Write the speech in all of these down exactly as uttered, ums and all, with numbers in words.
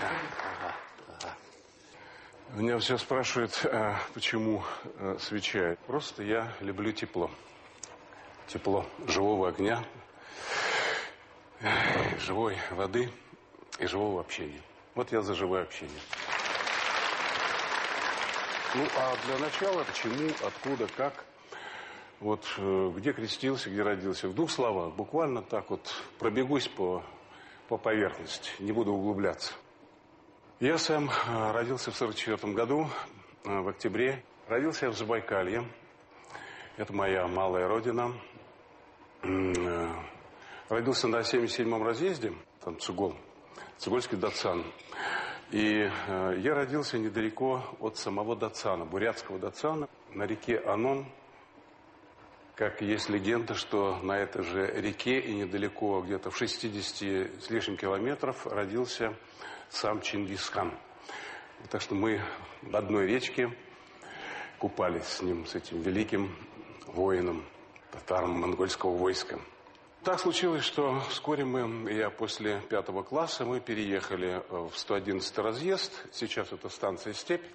Ага, ага. Меня все спрашивают, почему свеча. Просто я люблю тепло. Тепло живого огня, живой воды и живого общения. Вот я за живое общение. Ну, а для начала, почему, откуда, как, вот где крестился, где родился. В двух словах, буквально так вот пробегусь по, по поверхности, не буду углубляться. Я сам родился в сорок четвёртом году, в октябре. Родился я в Забайкалье. Это моя малая родина. Родился на семьдесят седьмом разъезде, там Цугол, Цугольский Дацан. И э, я родился недалеко от самого Дацана, бурятского Дацана, на реке Анон. Как есть легенда, что на этой же реке и недалеко, где-то в шестидесяти с лишним километров, родился сам Чингисхан. Так что мы в одной речке купались с ним, с этим великим воином татаро-монгольского войска. Так случилось, что вскоре мы, я после пятого класса, мы переехали в сто одиннадцатый разъезд. Сейчас это станция «Степь».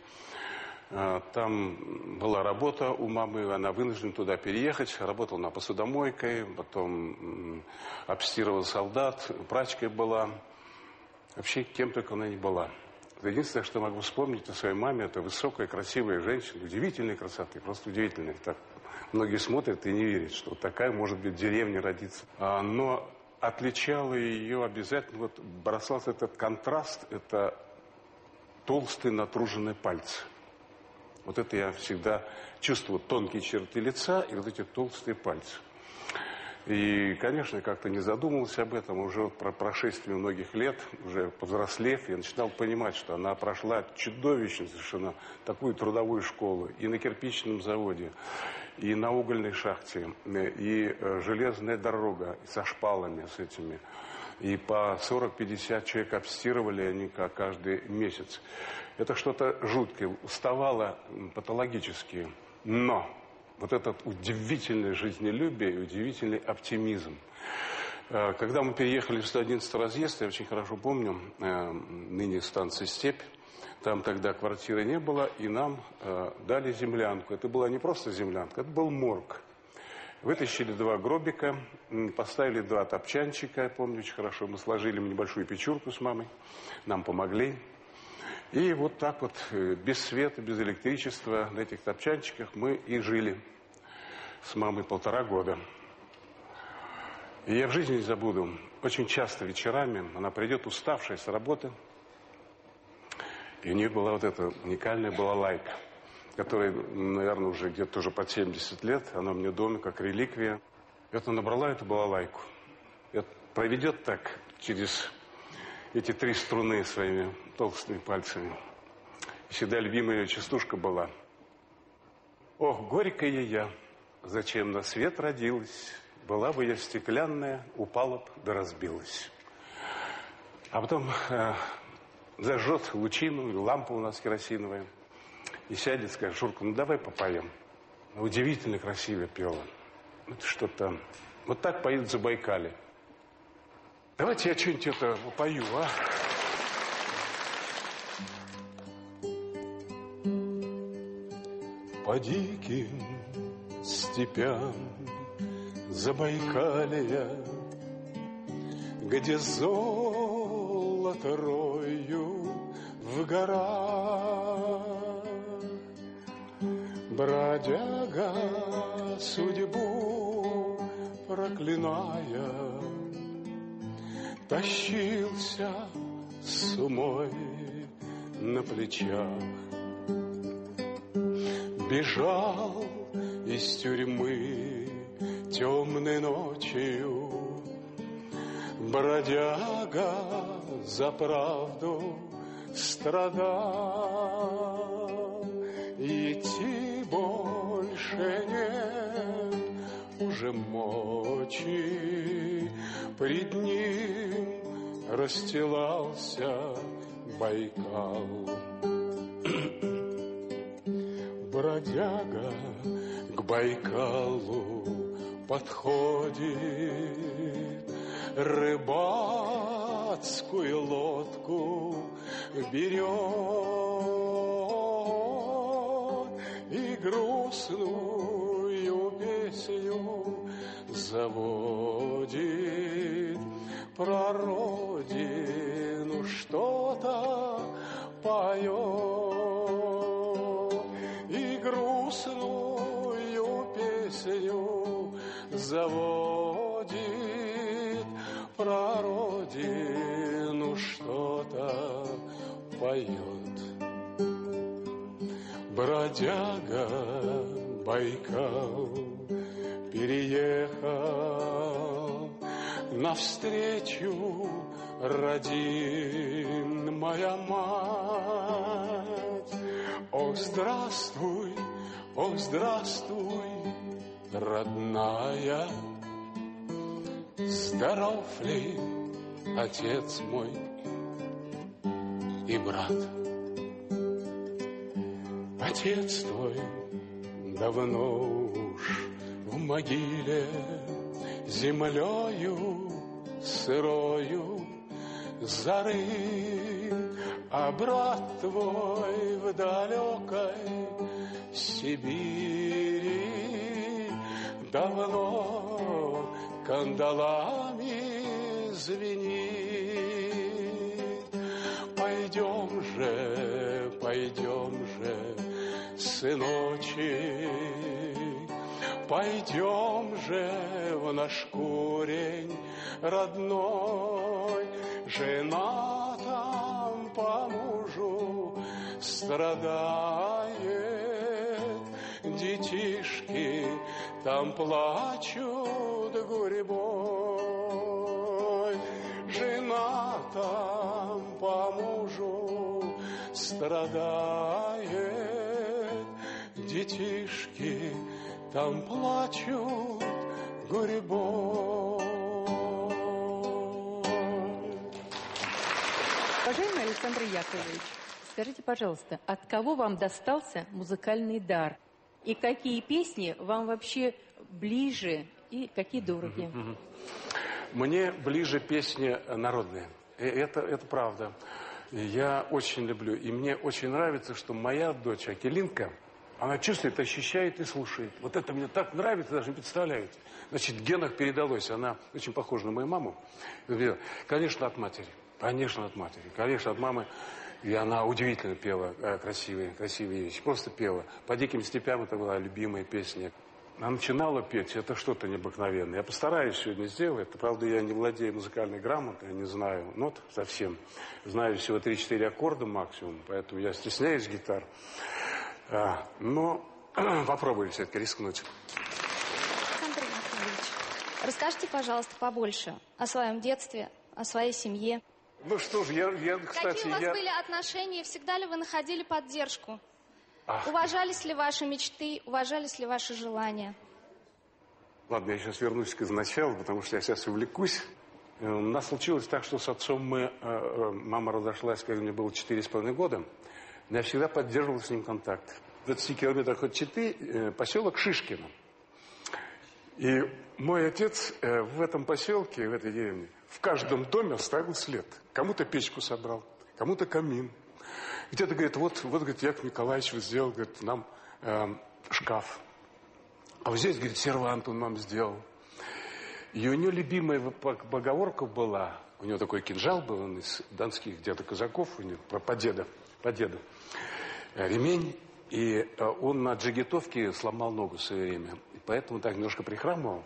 Там была работа у мамы, она вынуждена туда переехать. Работала на посудомойкой, потом обстирывала солдат, прачкой была. Вообще кем только она не была. Единственное, что могу вспомнить о своей маме, это высокая, красивая женщина, удивительной красоты, просто удивительной. Так многие смотрят и не верят, что вот такая может быть в деревне родиться. А, но отличало ее обязательно, вот бросался этот контраст, это толстые натруженные пальцы. Вот это я всегда чувствую, тонкие черты лица и вот эти толстые пальцы. И, конечно, как-то не задумывался об этом. Уже вот про прошествие многих лет, уже повзрослев, я начинал понимать, что она прошла чудовищно совершенно такую трудовую школу и на кирпичном заводе, и на угольной шахте, и железная дорога со шпалами с этими. И по сорок-пятьдесят человек обстирывали они каждый месяц. Это что-то жуткое, уставало патологически. Но вот этот удивительное жизнелюбие и удивительный оптимизм. Когда мы переехали в сто одиннадцатый разъезд, я очень хорошо помню, ныне станция «Степь», там тогда квартиры не было, и нам дали землянку. Это была не просто землянка, это был морг. Вытащили два гробика, поставили два топчанчика, я помню очень хорошо. Мы сложили небольшую печурку с мамой, нам помогли. И вот так вот, без света, без электричества, на этих топчанчиках мы и жили с мамой полтора года. И я в жизни не забуду, очень часто вечерами она придет уставшая с работы, и у нее была вот эта уникальная балалайка, которая, наверное, уже где-то уже под семьдесят лет, она у меня дома как реликвия. И вот она набрала эту балалайку, и вот проведет так через эти три струны своими толстыми пальцами. И всегда любимая ее частушка была: «Ох, горькая я, зачем на свет родилась? Была бы я стеклянная, упала б да разбилась». А потом э, зажжет лучину, лампа у нас керосиновая, и сядет, скажет: «Шурка, ну давай попоем». Удивительно красиво пела. Это что-то... Вот так поют в Забайкале. Давайте я что-нибудь это попою, а? По диким степям Забайкалья, где золото рою в горах, бродяга, судьбу проклиная, тащился с умой на плечах. Бежал из тюрьмы темной ночью, бродяга за правду страдал. Идти больше нет уже мочи, пред ним расстилался Байкал. Бродяга к Байкалу подходит, рыбацкую лодку берет и грустную песню заводит про родину, что-то поет и грустную песню заводит про родину, что-то поет. Бродяга Байкал переехал навстречу родимая мать. О, здравствуй, о, здравствуй, родная, здоров ли отец мой и брат? Отец твой давно уж в могиле, землею сырою зарыт, а брат твой в далекой Сибири давно кандалами звенит. Пойдем же, пойдем же, сыночек, пойдем же в наш корень родной. Жена там по мужу страдает, детишки там плачут гурьбой. Жена там по мужу страдает, детишки там плачут гурьбой. Уважаемый Александр Яковлевич, скажите, пожалуйста, от кого вам достался музыкальный дар? И какие песни вам вообще ближе и какие дороги? Мне ближе песни народные. Это, это правда. Я очень люблю. И мне очень нравится, что моя дочь Акелинка, она чувствует, ощущает и слушает. Вот это мне так нравится, даже не представляете. Значит, в генах передалось. Она очень похожа на мою маму. Конечно, от матери. Конечно, от матери. Конечно, от мамы. И она удивительно пела э, красивые, красивые вещи. Просто пела. «По диким степям» это была любимая песня. Она начинала петь, это что-то необыкновенное. Я постараюсь сегодня сделать. Правда, я не владею музыкальной грамотой, я не знаю нот совсем. Знаю всего три-четыре аккорда максимум, поэтому я стесняюсь гитар. А, но попробую все-таки рискнуть. Александр Яковлевич, расскажите, пожалуйста, побольше о своем детстве, о своей семье. Ну что ж, я, я кстати... Какие у вас я... были отношения? Всегда ли вы находили поддержку? Ах. Уважались ли ваши мечты? Уважались ли ваши желания? Ладно, я сейчас вернусь к изначалу, потому что я сейчас увлекусь. У нас случилось так, что с отцом мы... Мама разошлась, когда мне было четыре с половиной года. Но я всегда поддерживал с ним контакт. В двадцати километрах от Читы поселок Шишкино. И мой отец в этом поселке, в этой деревне, в каждом доме оставил след. Кому-то печку собрал, кому-то камин. Где-то, говорит, вот, вот, говорит, Яков Николаевич сделал, говорит, нам э, шкаф. А вот здесь, говорит, сервант он нам сделал. И у него любимая поговорка была, у него такой кинжал был, он из донских где-то казаков, у него, про деда, по деду, ремень. И он на джигитовке сломал ногу в свое время. И поэтому так немножко прихрамывал.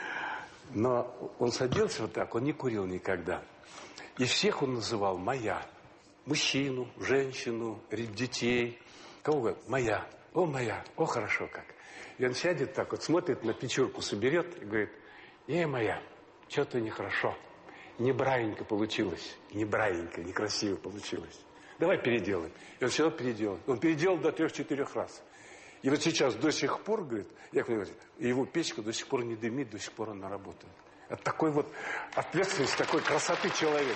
Но он садился вот так, он не курил никогда. И всех он называл «моя». Мужчину, женщину, детей. Кого говорит? «Моя». «О, моя». «О, хорошо как». И он сядет так вот, смотрит на печурку, соберет и говорит: «Эй, моя, что-то нехорошо. Не браенько получилось. Не браенько, некрасиво получилось. Давай переделаем». И он всегда переделал. Он переделал до трех-четырех раз. И вот сейчас до сих пор, говорит, Яков Николаевич, его печка до сих пор не дымит, до сих пор она работает. Это такой вот ответственность, такой красоты человека.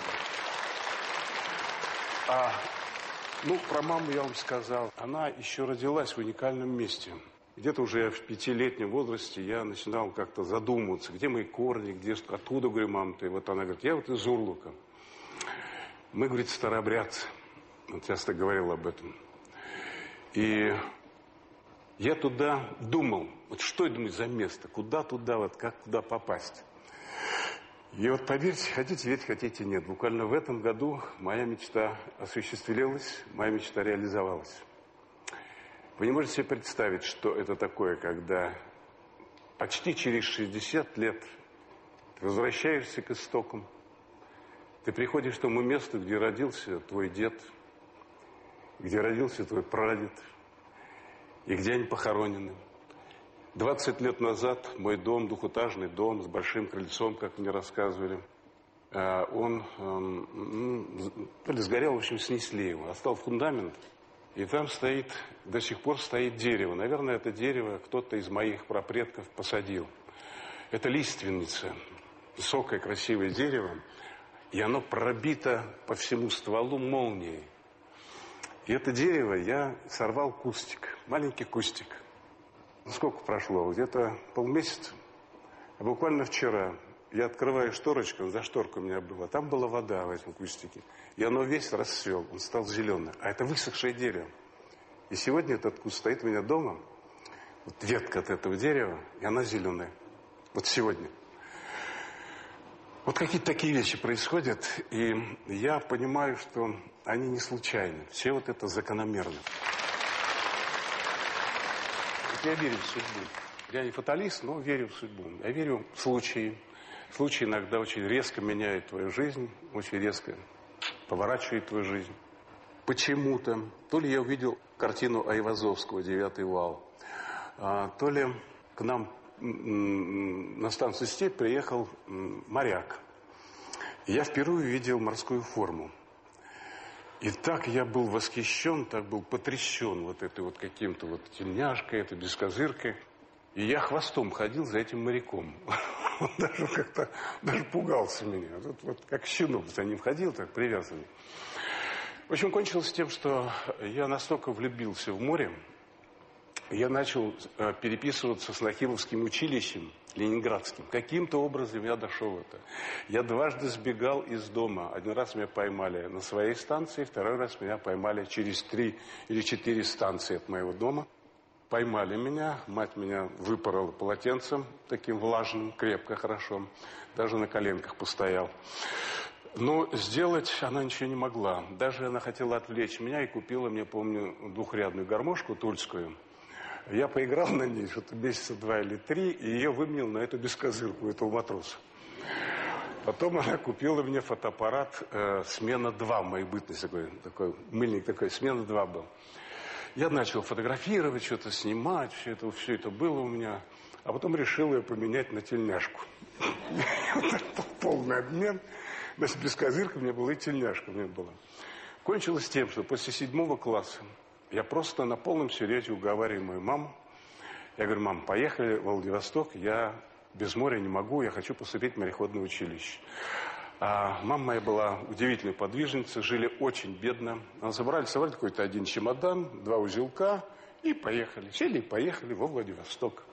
А, ну, про маму я вам сказал. Она еще родилась в уникальном месте. Где-то уже в пятилетнем возрасте я начинал как-то задумываться, где мои корни, где, откуда, говорю, мам, ты? Вот она говорит, я вот из Урлука. Мы, говорит, старообрядцы. Он часто говорил об этом. И я туда думал, вот что это за место, куда туда, вот как туда попасть. И вот поверьте, хотите верить, хотите нет. Буквально в этом году моя мечта осуществилась, моя мечта реализовалась. Вы не можете себе представить, что это такое, когда почти через шестьдесят лет ты возвращаешься к истокам, ты приходишь к тому месту, где родился твой дед, где родился твой прадед, и где они похоронены. двадцать лет назад мой дом, двухэтажный дом с большим крыльцом, как мне рассказывали, он то ли сгорел, в общем, снесли его. Остался фундамент, и там стоит, до сих пор стоит дерево. Наверное, это дерево кто-то из моих прапредков посадил. Это лиственница, высокое, красивое дерево, и оно пробито по всему стволу молнией. И это дерево я сорвал кустик, маленький кустик. Сколько прошло? Где-то полмесяца. А буквально вчера я открываю шторочку, за шторку у меня было. Там была вода в этом кустике. И оно весь расцвел, он стал зеленым. А это высохшее дерево. И сегодня этот куст стоит у меня дома. Вот ветка от этого дерева, и она зеленая. Вот сегодня. Вот какие-то такие вещи происходят, и я понимаю, что они не случайны. Все вот это закономерно. Я верю в судьбу. Я не фаталист, но верю в судьбу. Я верю в случаи. Случаи иногда очень резко меняют твою жизнь, очень резко поворачивают твою жизнь. Почему-то, то ли я увидел картину Айвазовского «Девятый вал», а, то ли к нам на станцию «Степь» приехал моряк. И я впервые увидел морскую форму. И так я был восхищен, так был потрясен вот этой вот каким-то вот тельняшкой, этой бескозыркой. И я хвостом ходил за этим моряком. Он даже как-то даже пугался меня. Вот, вот как щенок за ним ходил, так привязанный. В общем, кончилось тем, что я настолько влюбился в море, я начал переписываться с Нахимовским училищем ленинградским. Каким-то образом я дошел это. Я дважды сбегал из дома. Один раз меня поймали на своей станции, второй раз меня поймали через три или четыре станции от моего дома. Поймали меня, мать меня выпорола полотенцем, таким влажным, крепко, хорошо. Даже на коленках постоял. Но сделать она ничего не могла. Даже она хотела отвлечь меня и купила мне, помню, двухрядную гармошку тульскую. Я поиграл на ней что-то месяца два или три, и ее выменил на эту бескозырку, этого матроса. Потом она купила мне фотоаппарат э, «Смена два», в моей бытности такой, такой мыльник такой, «Смена два» был. Я начал фотографировать, что-то снимать, все это, все это было у меня. А потом решил ее поменять на тельняшку. Полный обмен. Значит, бескозырка у меня была и тельняшка у меня была. Кончилось тем, что после седьмого класса я просто на полном серьезе уговариваю мою маму. Я говорю, мам, поехали в Владивосток, я без моря не могу, я хочу поступить в мореходное училище. А мама моя была удивительной подвижницей, жили очень бедно. Она забрали, собрали какой-то один чемодан, два узелка и поехали. Сели и поехали во Владивосток.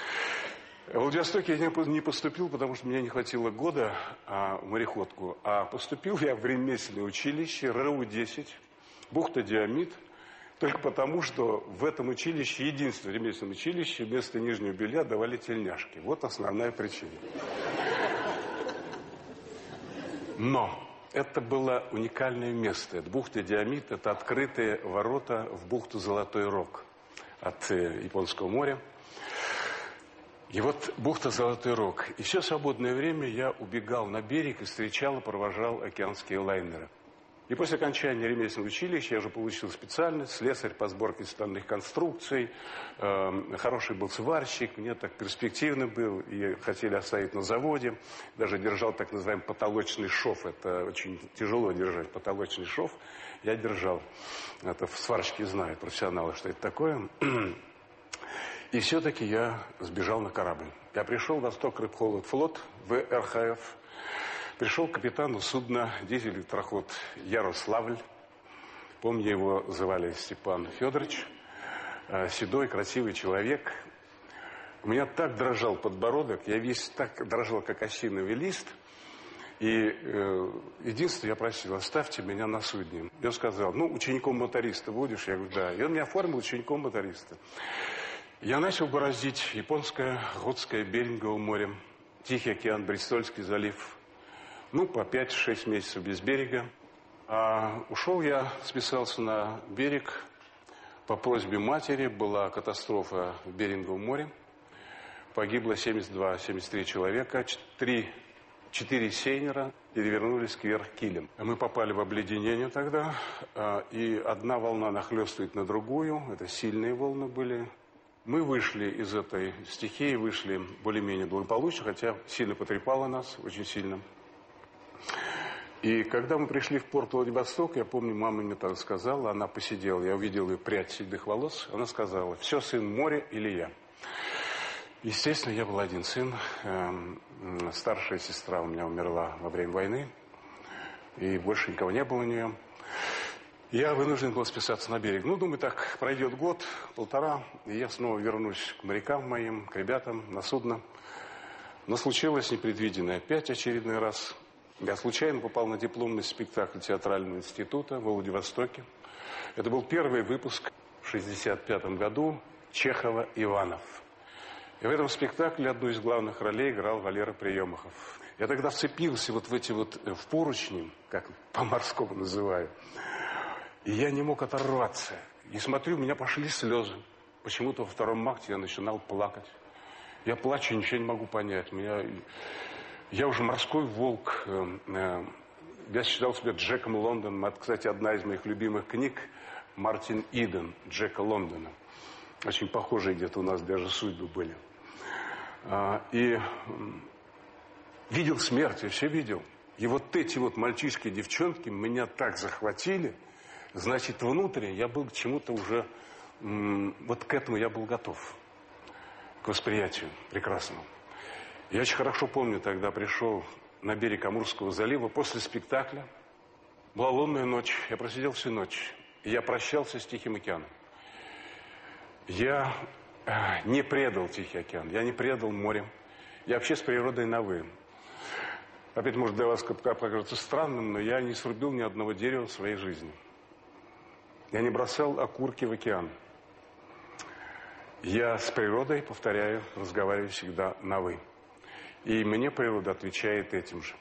В Владивостоке я не поступил, потому что мне не хватило года а, в мореходку. А поступил я в ремесленное училище РУ десять, бухта Диамид. Только потому, что в этом училище, единственное ремесленное училище, вместо нижнего белья давали тельняшки. Вот основная причина. Но это было уникальное место. Это бухта Диамид, это открытые ворота в бухту Золотой Рог от Японского моря. И вот бухта Золотой Рог. И все свободное время я убегал на берег и встречал и провожал океанские лайнеры. И после окончания ремесленного училища я уже получил специальность, слесарь по сборке стальных конструкций, э, хороший был сварщик, мне так перспективно был, и хотели оставить на заводе, даже держал так называемый потолочный шов, это очень тяжело держать, потолочный шов, я держал, это сварщики знают, профессионалы, что это такое. И все-таки я сбежал на корабль. Я пришел в Восток-Рыбхолод-флот, в эр ха эф. Пришел к капитану судна дизель-электроход Ярославль. Помню, его звали Степан Федорович. седой, красивый человек. У меня так дрожал подбородок, я весь так дрожал, как осиновый лист. И э, единственное, я просил, оставьте меня на судне. И он сказал, ну, учеником моториста будешь? Я говорю, да. И он меня оформил учеником моториста. Я начал бороздить Японское, Охотское, Берингово море, Тихий океан, Бристольский залив. Ну, по пять-шесть месяцев без берега. А ушел я, списался на берег. По просьбе матери была катастрофа в Беринговом море. Погибло семьдесят два - семьдесят три человека. Три, четыре сейнера перевернулись кверх килем. Мы попали в обледенение тогда. И одна волна нахлестывает на другую. Это сильные волны были. Мы вышли из этой стихии, вышли более-менее благополучно, хотя сильно потрепало нас, очень сильно. И когда мы пришли в порт Владивосток, я помню, мама мне так сказала, она посидела, я увидел ее прядь седых волос, она сказала, все, сын, море или я. Естественно, я был один сын, старшая сестра у меня умерла во время войны, и больше никого не было у нее. Я вынужден был списаться на берег. Ну, думаю, так пройдет год, полтора, и я снова вернусь к морякам моим, к ребятам, на судно. Но случилось непредвиденное опять очередной раз. Я случайно попал на дипломный спектакль театрального института в Владивостоке. Это был первый выпуск в шестьдесят пятом году Чехова «Иванов». И в этом спектакле одну из главных ролей играл Валера Приемахов. Я тогда вцепился вот в эти вот, в поручни, как по-морскому называю, и я не мог оторваться. И смотрю, у меня пошли слезы. Почему-то во втором акте я начинал плакать. Я плачу, ничего не могу понять. Меня... Я уже морской волк. Я считал себя Джеком Лондоном. Это, кстати, одна из моих любимых книг. Мартин Иден, Джека Лондона. Очень похожие где-то у нас даже судьбы были. И видел смерть, я все видел. И вот эти вот мальчишки и девчонки меня так захватили. Значит, внутренне я был к чему-то уже... Вот к этому я был готов. К восприятию прекрасному. Я очень хорошо помню, тогда пришел на берег Амурского залива после спектакля. Была лунная ночь. Я просидел всю ночь. И я прощался с Тихим океаном. Я не предал Тихий океан. Я не предал море. Я вообще с природой на «вы». Опять, может, для вас покажется странным, но я не срубил ни одного дерева в своей жизни. Я не бросал окурки в океан. Я с природой, повторяю, разговариваю всегда на «вы». И мне природа отвечает этим же.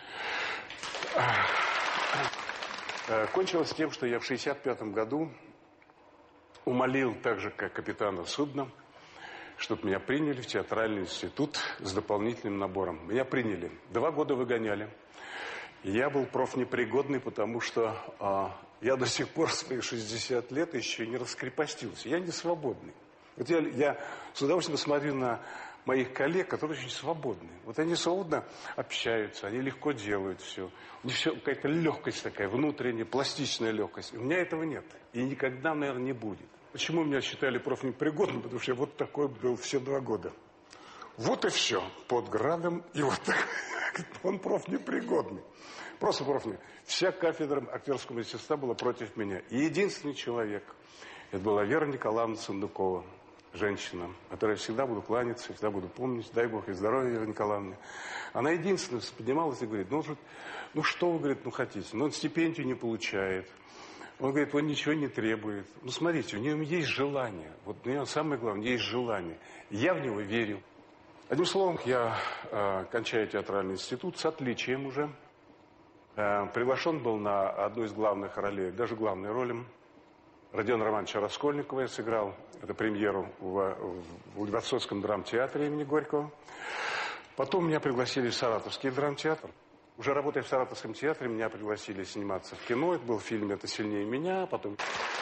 Кончилось тем, что я в шестьдесят пятом году умолил, так же, как капитана судна, чтобы меня приняли в театральный институт с дополнительным набором. Меня приняли. Два года выгоняли. Я был профнепригодный, потому что а, я до сих пор в свои шестьдесят лет еще не раскрепостился. Я не свободный. Вот я, я с удовольствием смотрю на моих коллег, которые очень свободны. Вот они свободно общаются, они легко делают все. У них все какая-то легкость такая, внутренняя, пластичная легкость. У меня этого нет. И никогда, наверное, не будет. Почему меня считали профнепригодным? Потому что я вот такой был все два года. Вот и все. Под градом. И вот так. Он профнепригодный. Просто профнепригодный. Вся кафедра актерского мастерства была против меня. И единственный человек. Это была Вера Николаевна Сундукова. Женщина, которой я всегда буду кланяться, всегда буду помнить, дай Бог и здоровья, Вера Николаевна. Она единственная поднималась и говорит, ну, ну что вы, говорит, ну хотите? Ну, он стипендию не получает. Он говорит, он ничего не требует. Ну, смотрите, у него есть желание. Вот у него самое главное, есть желание. Я в него верю. Одним словом, я э, кончаю театральный институт с отличием уже. Э, приглашен был на одну из главных ролей, даже главной роли. Родиона Романовича Раскольникова я сыграл. Это премьеру в, в Владивостокском драмтеатре имени Горького. Потом меня пригласили в Саратовский драмтеатр. Уже работая в Саратовском театре, меня пригласили сниматься в кино. Это был фильм «Это сильнее меня». Потом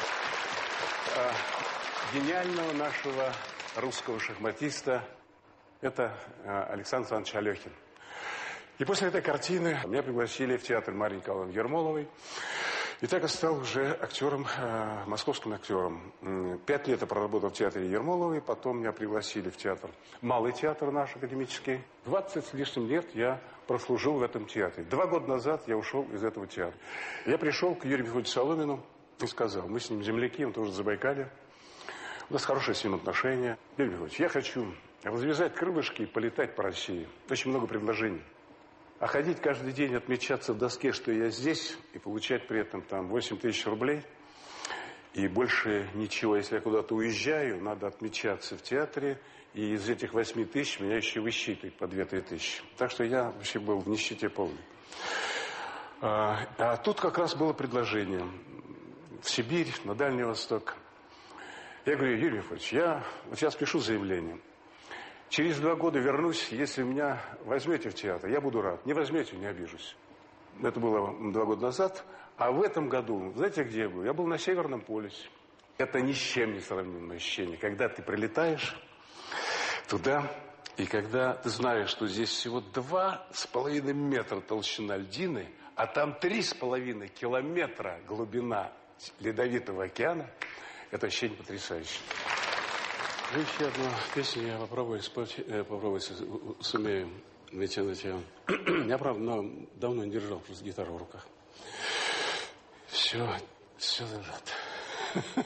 э, гениального нашего русского шахматиста, это э, Александр Александрович Алехин. И после этой картины меня пригласили в театр Марии Николаевны Ермоловой. И так я стал уже актером, э, московским актером. Пять лет я проработал в театре Ермоловой, потом меня пригласили в театр, малый театр наш академический. Двадцать с лишним лет я прослужил в этом театре. Два года назад я ушел из этого театра. Я пришел к Юрию Михайловичу Соломину и сказал, мы с ним земляки, он тоже в Забайкале. У нас хорошие с ним отношения. Юрий Михайлович, я хочу развязать крылышки и полетать по России. Очень много предложений. А ходить каждый день, отмечаться в доске, что я здесь, и получать при этом там восемь тысяч рублей, и больше ничего. Если я куда-то уезжаю, надо отмечаться в театре, и из этих восьми тысяч меня еще высчитывают по две-три тысячи. Так что я вообще был в нищете полной. А, а тут как раз было предложение в Сибирь, на Дальний Восток. Я говорю: Юрий Михайлович, я вот сейчас пишу заявление. Через два года вернусь, если меня возьмете в театр, я буду рад. Не возьмете, не обижусь. Это было два года назад. А в этом году, знаете, где я был? Я был на Северном полюсе. Это ни с чем не сравнимое ощущение. Когда ты прилетаешь туда, и когда ты знаешь, что здесь всего два с половиной метра толщина льдины, а там три с половиной километра глубина Ледовитого океана, это ощущение потрясающее. Ну, еще одну песню я попробую спеть, э, попробую сумею натянуть ее. Я, правда, но давно не держал просто гитару в руках. Все, все зажато.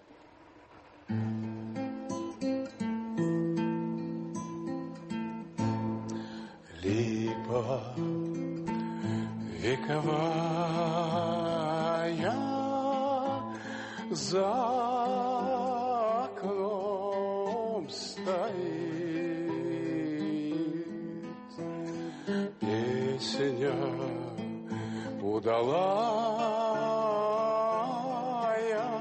Липа вековая за окном стоит, песня удалая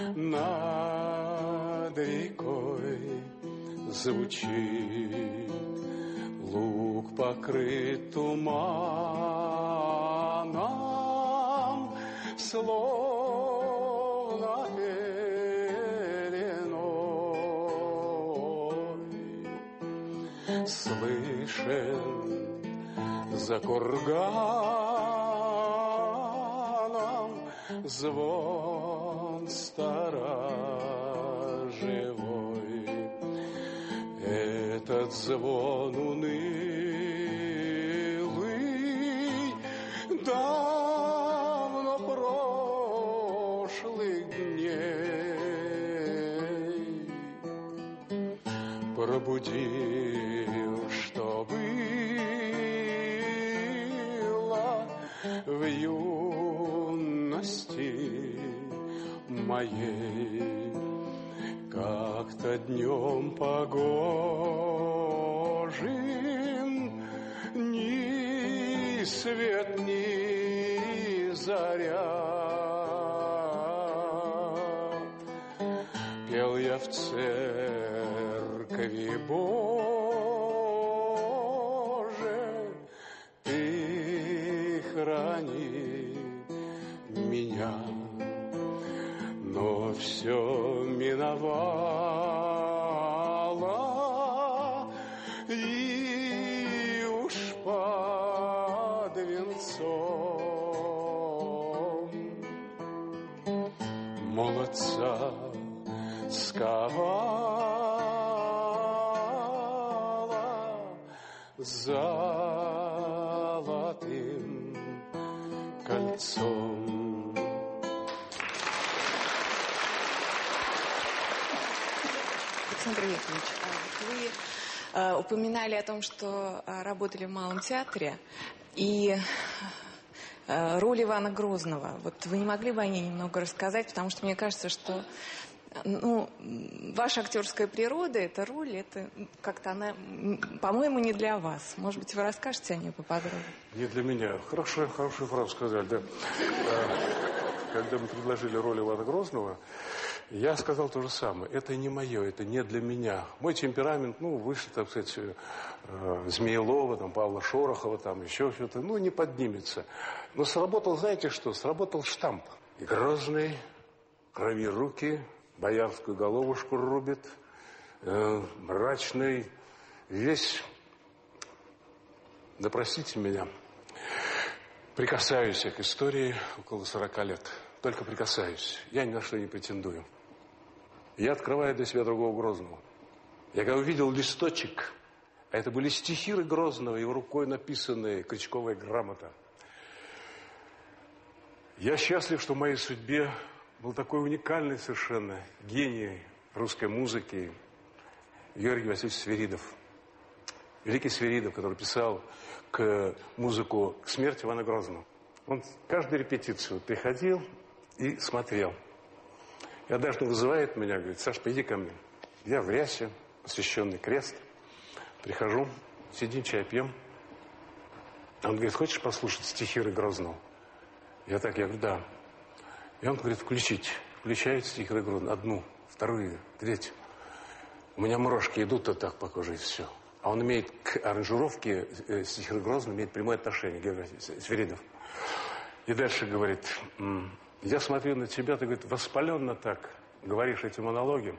над рекой звучит. Луг покрыт туманом, словно пеленой. Слышен за курганом звон сторожевой. Этот звон унылый, давно прошлых дней, пробудил, что было в юности моей. Как-то днем погожим ни свет, ни заря пел я в церкви Боже, ты храни меня. Но все миновало, и уж под венцом молодца сковала золотым кольцом. Александр Яковлевич, вы э, упоминали о том, что э, работали в Малом театре, и э, роль Ивана Грозного. Вот вы не могли бы о ней немного рассказать, потому что мне кажется, что ну, ваша актерская природа, эта роль, это как-то она, по-моему, не для вас. Может быть, вы расскажете о ней поподробнее? Не для меня. Хорошую, хорошую фразу сказали, да. Когда мы предложили роль Ивана Грозного, я сказал то же самое. Это не мое, это не для меня. Мой темперамент, ну, выше, так сказать, э, Змеелова, там, Павла Шорохова, там, еще что-то, ну, не поднимется. Но сработал, знаете что? Сработал штамп. И Грозный, крови руки, боярскую головушку рубит, э, мрачный, весь, да простите меня, прикасаюсь я к истории около сорока лет. Только прикасаюсь. Я ни на что не претендую. Я открываю для себя другого Грозного. Я когда увидел листочек, а это были стихи Грозного, его рукой написанные, крючковая грамота. Я счастлив, что в моей судьбе был такой уникальный совершенно гений русской музыки Георгий Васильевич Свиридов. Великий Свиридов, который писал к музыку к смерти Ивана Грозного. Он каждую репетицию приходил и смотрел. И однажды вызывает меня, говорит: Саш, пойди ко мне. Я в рясе, освященный крест. Прихожу, сидим, чай пьем. Он говорит: хочешь послушать стихиры Грозного? Я так, я говорю: да. И он говорит: включить. Включает стихиры Грозного. Одну, вторую, третью. У меня мурашки идут вот так по коже, и все. А он имеет к аранжировке э, стихиры Грозного имеет прямое отношение, Георгий Свиридов. И дальше говорит: я смотрю на тебя, ты, говорит, воспаленно так говоришь эти монологи.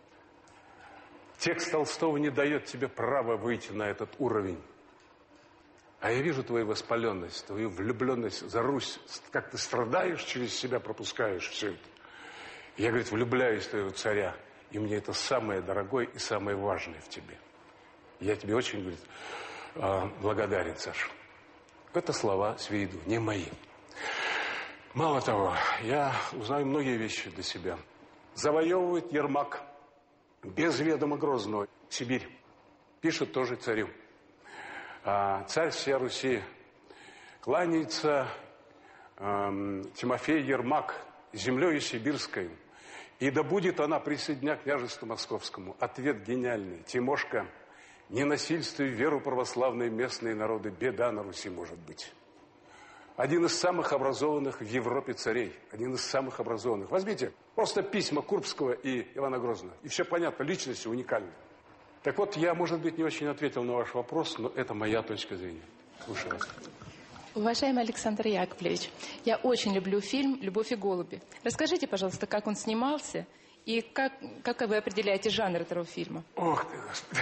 Текст Толстого не дает тебе права выйти на этот уровень. А я вижу твою воспаленность, твою влюбленность за Русь, как ты страдаешь, через себя пропускаешь все это. Я, говорит, влюбляюсь в твоего царя, и мне это самое дорогое и самое важное в тебе. Я тебе очень, говорит, благодарен, Саша. Это слова Свиридова, не мои. Мало того, я узнаю многие вещи для себя. Завоевывает Ермак без ведома Грозного Сибирь. Пишет тоже царю. А, царь всей Руси. Кланяется э, Тимофей Ермак землею сибирской. И да будет она присоединена к княжеству московскому. Ответ гениальный. Тимошка, не насильствуй веру православной местные народы. Беда на Руси может быть. Один из самых образованных в Европе царей. Один из самых образованных. Возьмите просто письма Курбского и Ивана Грозного. И все понятно, личность уникальная. Так вот, я, может быть, не очень ответил на ваш вопрос, но это моя точка зрения. Слушаю вас. Уважаемый Александр Яковлевич, я очень люблю фильм «Любовь и голуби». Расскажите, пожалуйста, как он снимался и как, как вы определяете жанр этого фильма? Ох ты, Господи.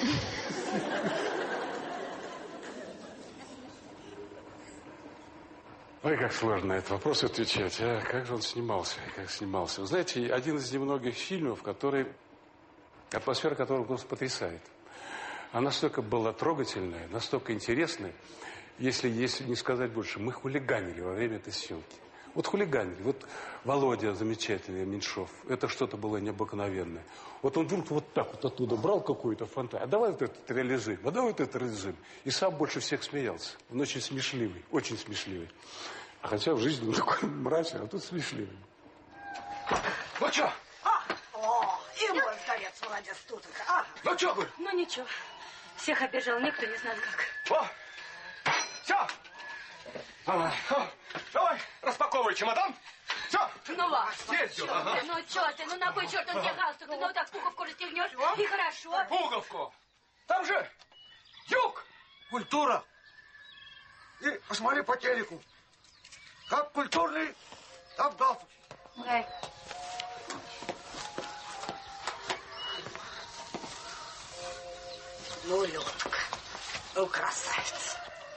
Ой, как сложно на этот вопрос отвечать. А как же он снимался? Как снимался? Вы знаете, один из немногих фильмов, который, атмосфера которого просто потрясает. Она настолько была трогательная, настолько интересная, если, если не сказать больше, мы хулиганили во время этой съемки. Вот хулиганили. Вот Володя замечательный, Меньшов. Это что-то было необыкновенное. Вот он вдруг вот так вот оттуда брал какую-то фантазию. А давай вот этот реализуем, а давай вот это реализуем. И сам больше всех смеялся. Он очень смешливый, очень смешливый. А хотя в жизни он такой мрачный, а тут смешливый. Ну что? А, о, и мой старец молодец тут. А. Ну что, говорю? Ну ничего. Всех обижал, никто не знает как. О, все. Давай, давай, распаковывай чемодан. Все. Ну ладно. Съездил, Чё ага. ты, ну что ты, ну на кой черт он тебе галстук? Ты ну вот так пуговку расстегнешь, и хорошо. Пуговку. Там же юг. Культура. И посмотри по телеку. Как культурный, так галстук. Эй. Ну, Людка, ну, красавица.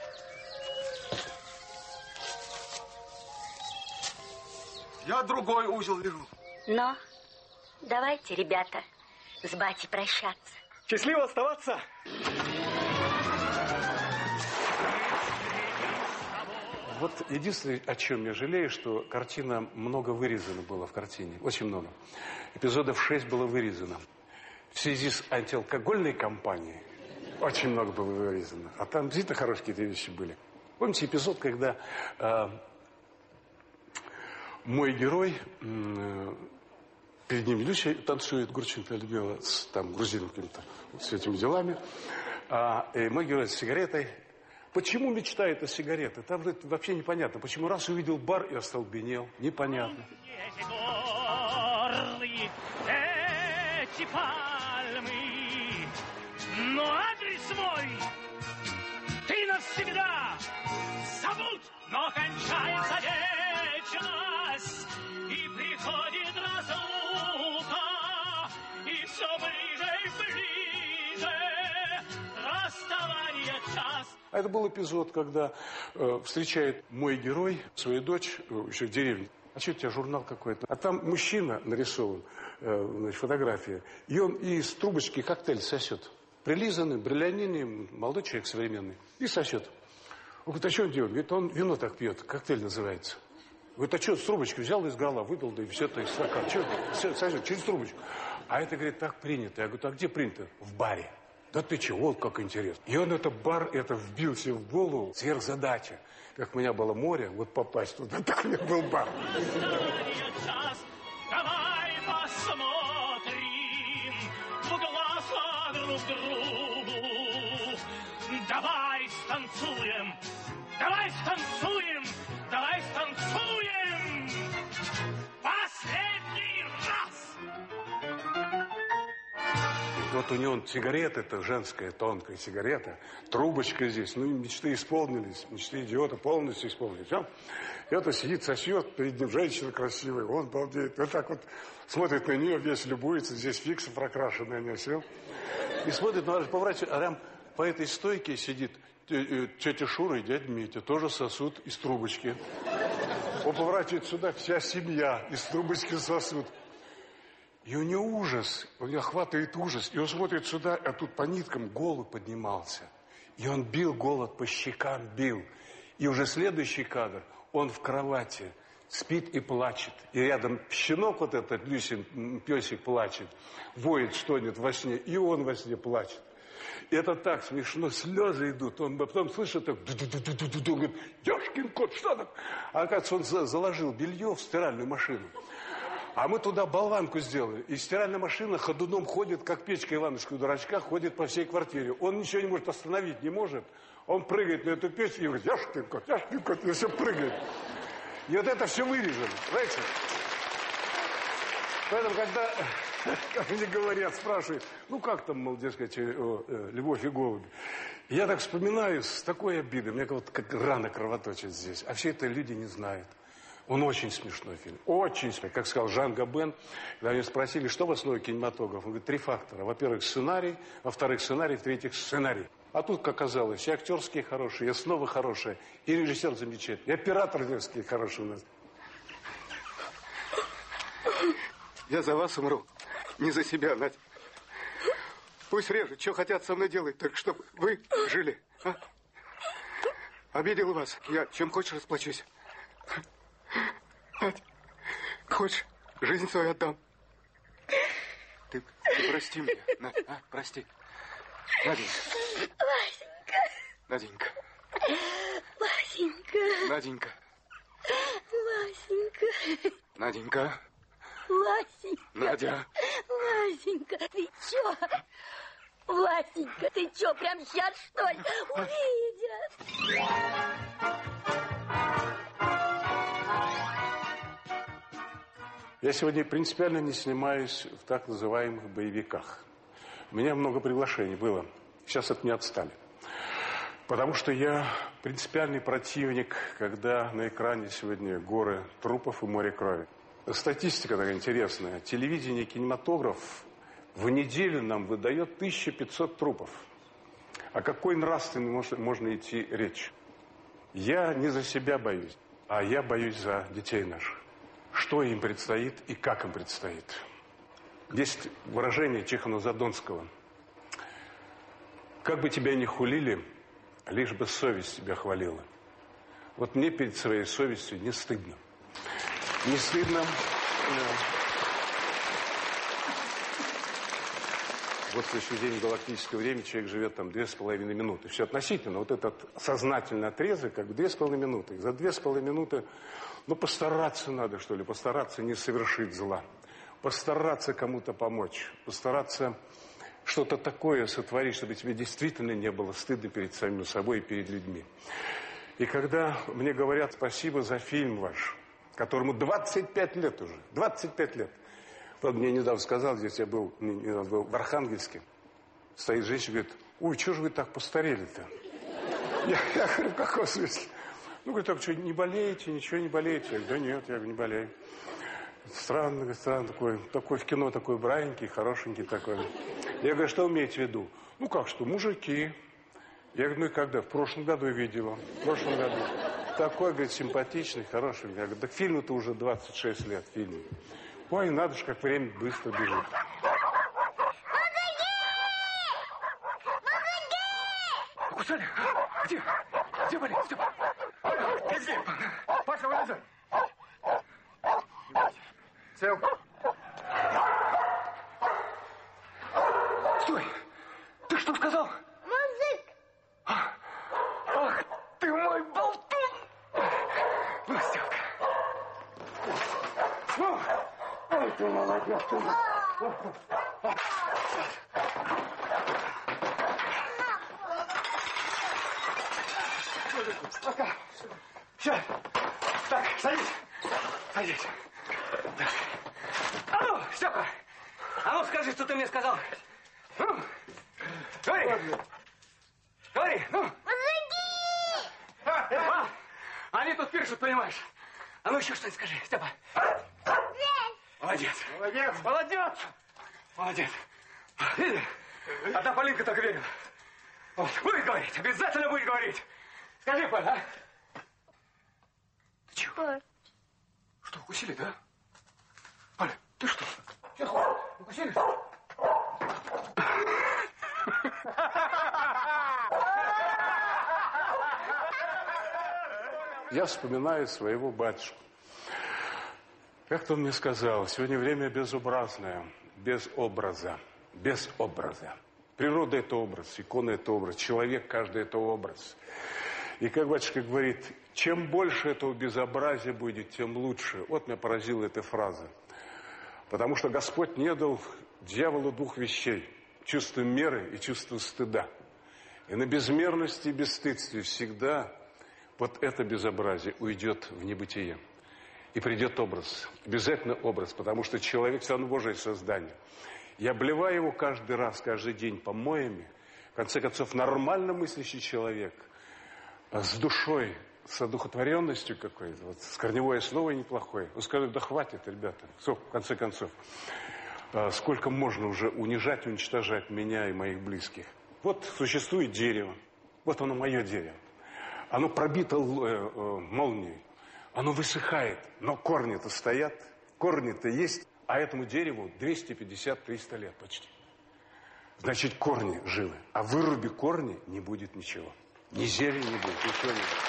Я другой узел вижу. Но давайте, ребята, с батей прощаться. Счастливо оставаться. Вот единственное, о чем я жалею, что картина много вырезано было в картине. Очень много. Эпизодов шесть было вырезано. В связи с антиалкогольной кампанией очень много было вырезано. А там действительно хорошие какие-то вещи были. Помните эпизод, когда э, мой герой, э, перед ним ведущий танцует, Гурченко Людмила, с там, грузином каким-то, вот, с этими делами. А, и мой герой с сигаретой. Почему мечтает о сигарете? Там это вообще непонятно. Почему раз увидел бар и остолбенел? Непонятно. Эти пальмы, но адрес мой ты навсегда забудь, но кончается вечность и приходит разлука, и все ближе и ближе расставание час. А это был эпизод, когда э, встречает мой герой свою дочь э, еще в деревне. А что у тебя журнал какой-то? А там мужчина нарисован, э, значит, фотография, и он из трубочки коктейль сосет. Прилизанный, бриллианин, молодой человек современный. И сосет. Он говорит, а что он делает? Говорит, он вино так пьет, коктейль называется. Говорит, а что, с трубочки взял из горла, выпил, да и все, то из стакана. Что, все, через трубочку. А это, говорит, так принято. Я говорю, а где принято? В баре. Да ты чего, вот как интересно. И он это бар, это вбил себе в голову, сверхзадача. Как у меня было море, вот попасть туда, так у меня был бар. Давай посмотрим в глаза друг другу. Давай станцуем, давай станцуем, давай станцуем. Последний раз. Вот у него сигарета, это женская тонкая сигарета, трубочка здесь. Ну, мечты исполнились, мечты идиота полностью исполнились. Все. И это сидит, сосет, перед ним женщина красивая, он балдеет. Вот так вот смотрит на нее, весь любуется, здесь фиксы прокрашенные, они все. И смотрит, ну, поворачивается, а прям по этой стойке сидит тетя Шура и дядя Митя, тоже сосут из трубочки. Он поворачивает сюда, вся семья из трубочки сосут. И у него ужас, у него охватывает ужас. И он смотрит сюда, а тут по ниткам голод поднимался. И он бил голод по щекам, бил. И уже следующий кадр, он в кровати спит и плачет. И рядом щенок вот этот, Люсин, песик, плачет. Воет, стонет во сне, и он во сне плачет. И это так смешно, слезы идут. Он потом слышит так, ду-ду-ду-ду-ду-ду, говорит, ёшкин кот, что там? А оказывается, он заложил белье в стиральную машину. А мы туда болванку сделали. И стиральная машина ходуном ходит, как печка Иванушка у дурачка, ходит по всей квартире. Он ничего не может остановить, не может. Он прыгает на эту печь и говорит, яшкин кот, яшкин кот, и все прыгает. И вот это все вырезано, знаете? Поэтому, когда мне говорят, спрашивают, ну как там, мол, дескать, «Любовь и голуби», я так вспоминаю с такой обидой, у меня вот как рана кровоточит здесь. А все это люди не знают. Он очень смешной фильм, очень смешной. Как сказал Жан Габен, когда меня спросили, что в основе кинематографа, он говорит, три фактора. Во-первых, сценарий, во-вторых, сценарий, в-третьих, сценарий. А тут, как оказалось, и актерские хорошие, и основы хорошие, и режиссер замечательный, и операторские хорошие у нас. Я за вас умру, не за себя, Надя. Пусть режут, что хотят со мной делать, только чтобы вы жили. А? Обидел вас, я чем хочешь расплачусь. Надь, хочешь, жизнь свою отдам. Ты, ты прости меня, Надь, а? Прости. Наденька. Васенька. Наденька. Васенька. Наденька. Васенька. Наденька. Васенька. Надя. Васенька, ты чё? Васенька, ты чё, прям сейчас, что ли, увидят? Я сегодня принципиально не снимаюсь в так называемых боевиках. У меня много приглашений было. Сейчас от меня отстали. Потому что я принципиальный противник, когда на экране сегодня горы трупов и море крови. Статистика такая интересная. Телевидение, кинематограф в неделю нам выдает тысяча пятьсот трупов. О какой нравственной можно, можно идти речь? Я не за себя боюсь, а я боюсь за детей наших. Что им предстоит и как им предстоит. Есть выражение Чехова-Задонского. Как бы тебя ни хулили, лишь бы совесть тебя хвалила. Вот мне перед своей совестью не стыдно. Не стыдно. Вот в следующий день галактическое время человек живет там две с половиной минуты. Все относительно. Вот этот сознательный отрезок, как две с половиной минуты. За две с половиной минуты, ну, постараться надо, что ли, постараться не совершить зла. Постараться кому-то помочь. Постараться что-то такое сотворить, чтобы тебе действительно не было стыдно перед самим собой и перед людьми. И когда мне говорят спасибо за фильм ваш, которому двадцать пять лет уже, двадцать пять лет. Вот мне недавно сказал, здесь я был, недавно был в Архангельске, стоит женщина, говорит, ой, что же вы так постарели-то? Я, я говорю, в каком смысле? Ну, говорит, так что, не болеете, ничего не болеете? Я говорю, да нет, я говорю, не болею. Странно, странно, такой, такой в кино такой браенький, хорошенький такой. Я говорю, что имеете в виду? Ну, как что, мужики. Я говорю, ну и когда? В прошлом году видела, в прошлом году. Такой, говорит, симпатичный, хороший. Я говорю, так фильму-то уже двадцать шесть лет, фильм. Ой, надо же, как время быстро бежит. Кусали? Где? Где болит? Степа? Ты где? Паша, вылезай. Сел. Стой! Ты что сказал? Мужик! А, ах, ты мой болтун! Ну, Степка. Ну, ой, ты молодец. Ты... Пока. Все. Так, садись. Садись. Так. А ну, Степа, а ну скажи, что ты мне сказал. Ну, говори. Говори, ну. Мужики! А, они тут пишут, понимаешь. А ну еще что-нибудь скажи, Степа. Молодец. Молодец. Молодец. Молодец. Видишь? Одна Полинка так верила. Вот. Будет говорить, обязательно будет говорить. Скажи, Поль, а? Ты чего? Что, укусили, да? Поля, ты что? Чего? Укусили? Я вспоминаю своего батюшку. Как-то он мне сказал, сегодня время безобразное, без образа, без образа. Природа – это образ, икона – это образ, человек каждый – это образ. И как батюшка говорит, чем больше этого безобразия будет, тем лучше. Вот меня поразила эта фраза. Потому что Господь не дал дьяволу двух вещей – чувство меры и чувство стыда. И на безмерности и бесстыдстве всегда вот это безобразие уйдет в небытие. И придет образ, обязательно образ, потому что человек все равно Божие создание. Я обливаю его каждый раз, каждый день помоями. В конце концов, нормально мыслящий человек с душой, с одухотворенностью какой-то, вот, с корневой основой неплохой. Он скажет, да хватит, ребята, все, в конце концов. Сколько можно уже унижать, уничтожать меня и моих близких. Вот существует дерево, вот оно мое дерево. Оно пробито молнией, оно высыхает, но корни-то стоят, корни-то есть. А этому дереву двести пятьдесят - триста лет почти. Значит, корни живы. А выруби корни, не будет ничего. Ни зелени не будет, ничего не будет.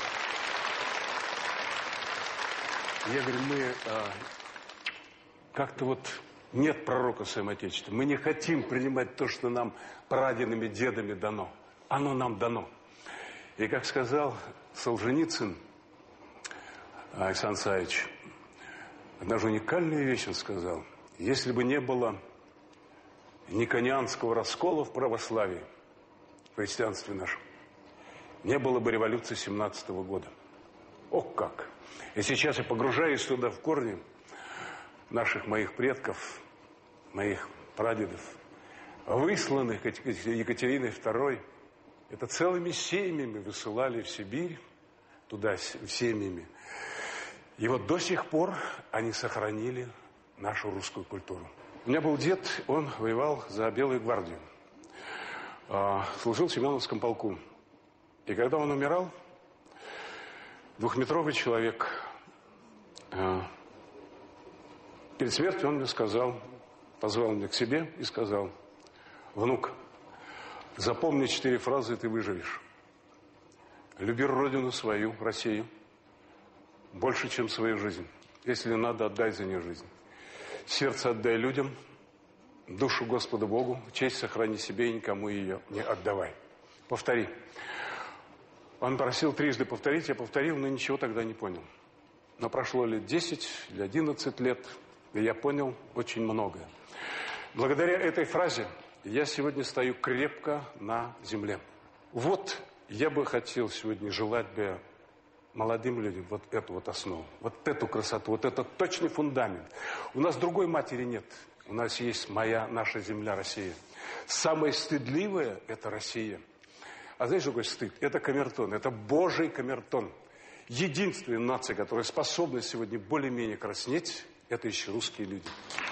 Я говорю, мы а, как-то вот нет пророка в своем Отечестве. Мы не хотим принимать то, что нам прадедами, дедами дано. Оно нам дано. И как сказал Солженицын Александр Савич, одна же уникальная вещь он сказал. Если бы не было никонианского раскола в православии, в христианстве нашем, не было бы революции семнадцатого года. Ох как! И сейчас я погружаюсь туда в корни наших моих предков, моих прадедов, высланных Екатериной второй. Это целыми семьями высылали в Сибирь, туда семьями. И вот до сих пор они сохранили нашу русскую культуру. У меня был дед, он воевал за Белую гвардию. Служил в Семеновском полку. И когда он умирал, двухметровый человек, перед смертью он мне сказал, позвал меня к себе и сказал, внук, запомни четыре фразы, и ты выживешь. Люби родину свою, Россию, больше, чем свою жизнь. Если надо, отдай за нее жизнь. Сердце отдай людям, душу Господу Богу, честь сохрани себе и никому ее не отдавай. Повтори. Он просил трижды повторить, я повторил, но ничего тогда не понял. Но прошло лет десять или одиннадцать лет, и я понял очень многое. Благодаря этой фразе я сегодня стою крепко на земле. Вот я бы хотел сегодня желать бы молодым людям вот эту вот основу, вот эту красоту, вот этот точный фундамент. У нас другой матери нет. У нас есть моя, наша земля, Россия. Самое стыдливое – это Россия. А знаешь, что такое стыд? Это камертон, это Божий камертон. Единственная нация, которая способна сегодня более-менее краснеть, это еще русские люди.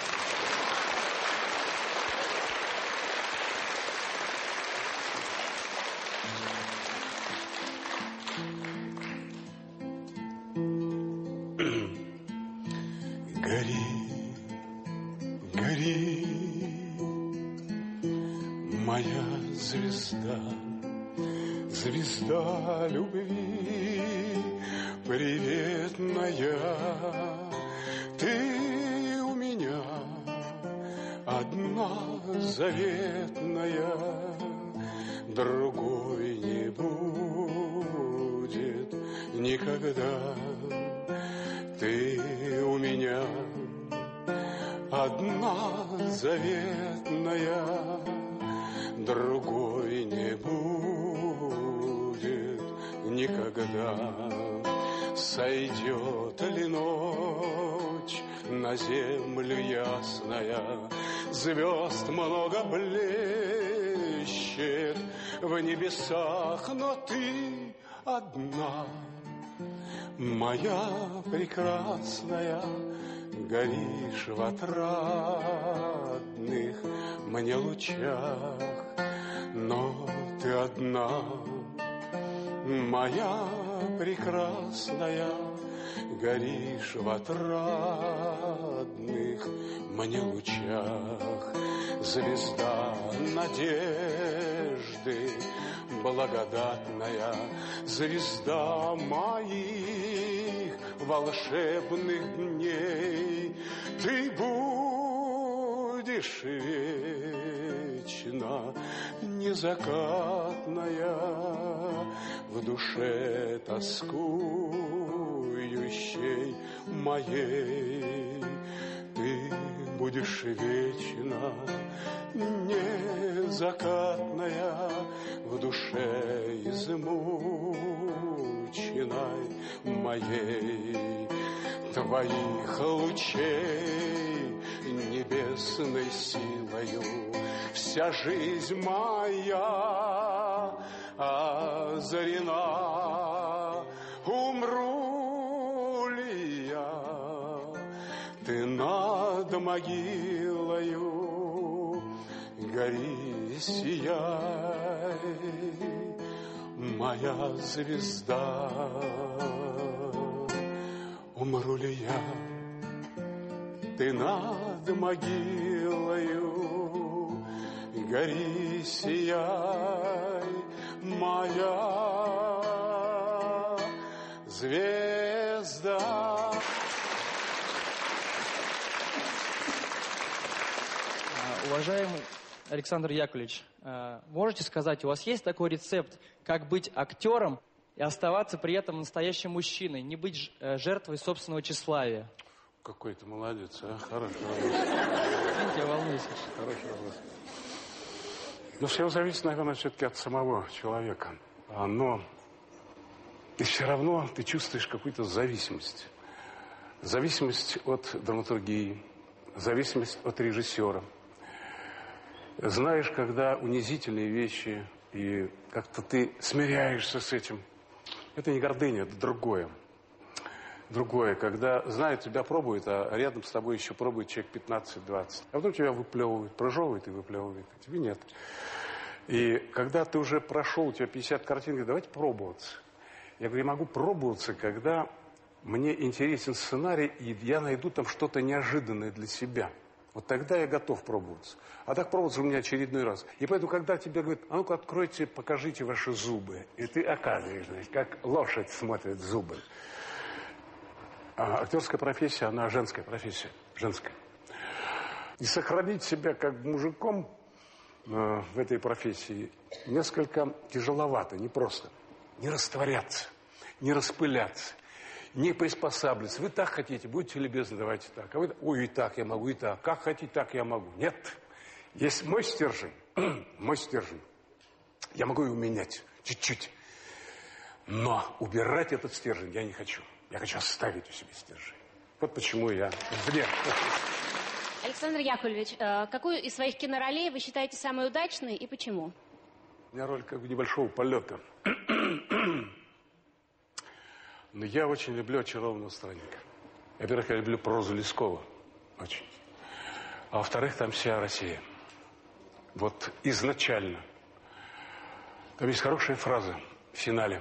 Гори, гори, моя звезда, звезда любви, приветная, ты одна заветная, другой не будет никогда. Ты у меня одна заветная, другой не будет никогда. Сойдет ли ночь на землю ясная, звезд много блещет в небесах, но ты одна, моя прекрасная, горишь в отрадных мне лучах, но ты одна, моя прекрасная, горишь в отрадных мне лучах. Звезда надежды благодатная, звезда моих волшебных дней, ты будешь вечно незакатная, в душе тоскующей моей. Ты будешь вечно незакатная, в душе измученной моей. Твоих лучей небесной силою вся жизнь моя озарена. Умру ли я, ты над могилою гори, сияй, моя звезда. Умру ли я, ты над могилою гори, сияй, моя звезда. Уважаемый Александр Яковлевич, можете сказать, у вас есть такой рецепт, как быть актером и оставаться при этом настоящим мужчиной, не быть жертвой собственного тщеславия? Какой ты молодец, а? Хороший вопрос. Я волнуюсь. Хороший вопрос. Но все зависит, наверное, все-таки от самого человека. Но и все равно ты чувствуешь какую-то зависимость. Зависимость от драматургии, зависимость от режиссера. Знаешь, когда унизительные вещи, и как-то ты смиряешься с этим. Это не гордыня, это другое. Другое, когда, знают, тебя пробуют, а рядом с тобой еще пробует человек пятнадцать-двадцать. А потом тебя выплевывают, прожевывают и выплевывают. А тебе нет. И когда ты уже прошел, у тебя пятьдесят картин, говорит, давайте пробоваться. Я говорю, я могу пробоваться, когда мне интересен сценарий, и я найду там что-то неожиданное для себя. Вот тогда я готов пробоваться. А так пробоваться у меня очередной раз. И поэтому, когда тебе говорят, а ну-ка откройте, покажите ваши зубы. И ты оказываешь, знаешь, как лошадь смотрит зубы. А актерская профессия, она женская профессия. Женская. И сохранить себя как мужиком э, в этой профессии несколько тяжеловато, непросто. Не растворяться, не распыляться, не приспосабливаться. Вы так хотите, будьте любезны, давайте так. А вы, ой, и так я могу, и так. Как хотите, так я могу. Нет. Есть мой стержень, мой стержень. Я могу его менять чуть-чуть. Но убирать этот стержень я не хочу. Я хочу оставить у себя стержень. Вот почему я вне. Александр Яковлевич, какую из своих киноролей вы считаете самой удачной и почему? У меня роль как бы небольшого полета. Но я очень люблю «Очарованного странника». Во-первых, я люблю прозу Лескова. Очень. А во-вторых, там вся Россия. Вот изначально. Там есть хорошая фраза в финале.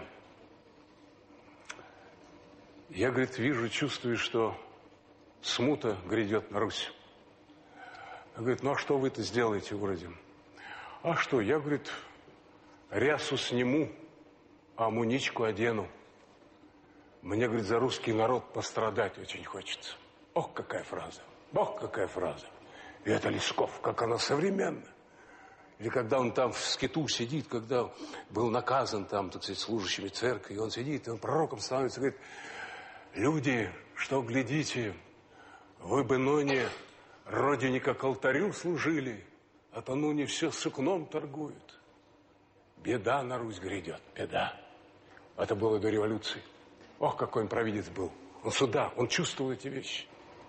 Я, говорит, вижу, чувствую, что смута грядет на Русь. Я, говорит, ну а что вы-то сделаете в городе? А что, я, говорит, рясу сниму, а муничку одену. Мне, говорит, за русский народ пострадать очень хочется. Ох, какая фраза. Ох, какая фраза. И это Лесков, как она современна. Или когда он там в скиту сидит, когда был наказан там, так сказать, служащими церкви, и он сидит, и он пророком становится, говорит: люди, что глядите, вы бы ноне родине как алтарю служили, а то ныне все сукном торгуют. Беда на Русь грядет, беда. Это было до революции. Ох, какой он провидец был. Он сюда, он чувствовал эти вещи.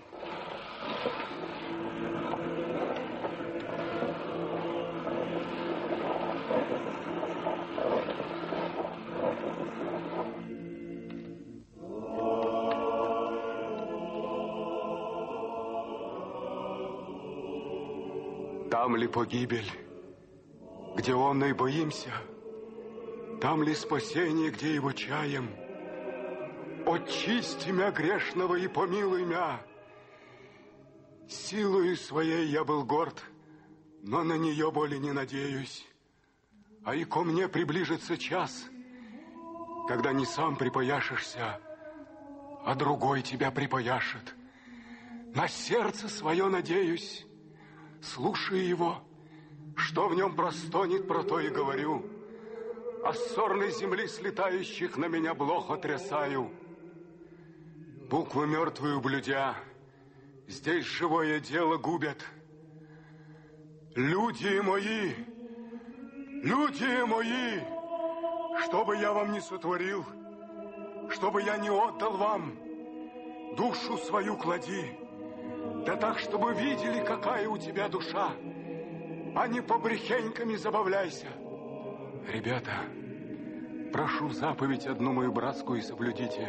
Там ли погибель, где онной боимся? Там ли спасение, где его чаем? Очисти мя грешного и помилуй мя. Силою своей я был горд, но на нее более не надеюсь. А и ко мне приближится час, когда не сам припояшешься, а другой тебя припояшет. На сердце свое надеюсь. Слушай его, что в нем простонет, про то и говорю. А с сорной земли слетающих на меня блох отрясаю. Буквы мертвую блюдя, здесь живое дело губят. Люди мои, люди мои, что бы я вам ни сотворил, что бы я ни отдал вам, душу свою клади. Да так, чтобы видели, какая у тебя душа, а не побрехеньками забавляйся. Ребята, прошу заповедь одну мою братскую соблюдите.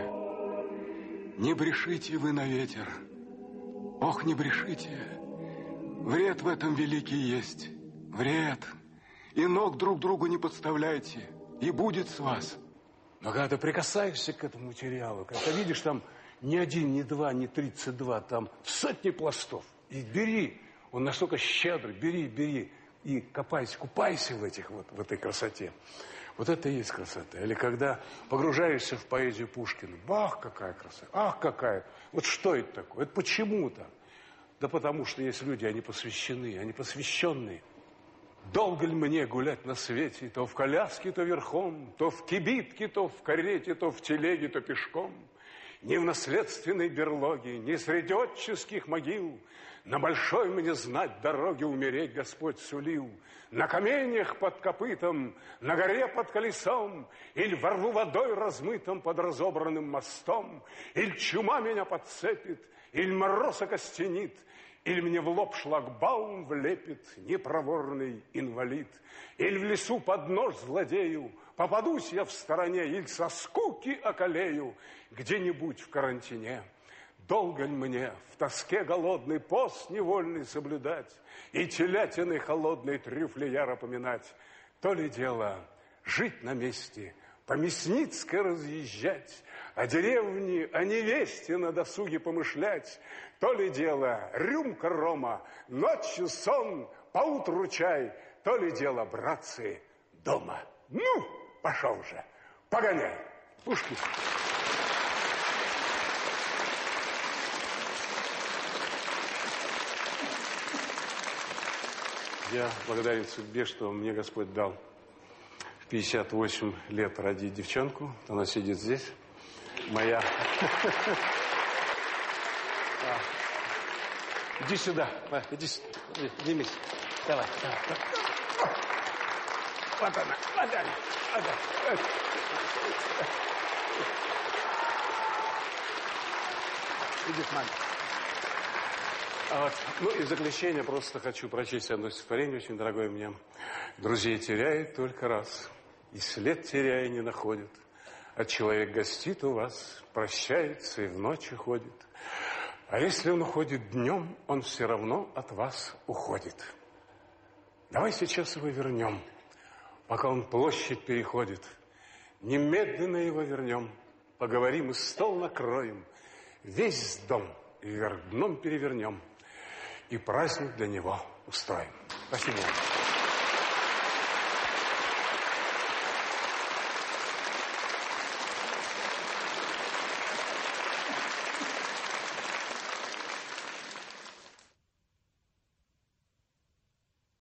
Не брешите вы на ветер. Ох, не брешите. Вред в этом великий есть. Вред. И ног друг другу не подставляйте. И будет с вас. Но когда ты прикасаешься к этому материалу, когда видишь там ни один, ни два, ни тридцать два, там сотни пластов. И бери. Он настолько щедрый. Бери, бери. И копайся, купайся в этих вот, в этой красоте. Вот это и есть красота. Или когда погружаешься в поэзию Пушкина. Ах, какая красота. Ах, какая. Вот что это такое? Это почему так? Да потому что есть люди, они посвящены, они посвященные. Долго ли мне гулять на свете, то в коляске, то верхом, то в кибитке, то в карете, то в телеге, то пешком? Ни в наследственной берлоге, ни среди отческих могил. На большой мне знать дороге умереть Господь сулил. На каменьях под копытом, на горе под колесом, или во рву водой размытом под разобранным мостом, или чума меня подцепит, или мороз окостенит, или мне в лоб шлагбаум влепит непроворный инвалид, или в лесу под нож злодею попадусь я в стороне, или со скуки околею где-нибудь в карантине. Долго ли мне в тоске голодный пост невольный соблюдать и телятины холодной трюфлеяра поминать? То ли дело жить на месте, по Мясницкой разъезжать, о деревне, о невесте на досуге помышлять. То ли дело рюмка рома, ночью сон, поутру чай. То ли дело, братцы, дома. Ну, пошел же, погоняй, Пушкин. Я благодарен судьбе, что мне Господь дал в пятьдесят восемь лет родить девчонку. Она сидит здесь. Моя. Иди сюда. Иди сюда. Поднимись. Давай. Давай. Вот она. Вот она. Вот она. Иди к маме. А вот, ну и в заключение просто хочу прочесть одно стихотворение, очень дорогое мне. Друзей теряет только раз, и след теряя не находит. А человек гостит у вас, прощается и в ночь уходит. А если он уходит днем, он все равно от вас уходит. Давай сейчас его вернем, пока он площадь переходит. Немедленно его вернем, поговорим и стол накроем. Весь дом вверх дном перевернем. И праздник для него устроим. Спасибо.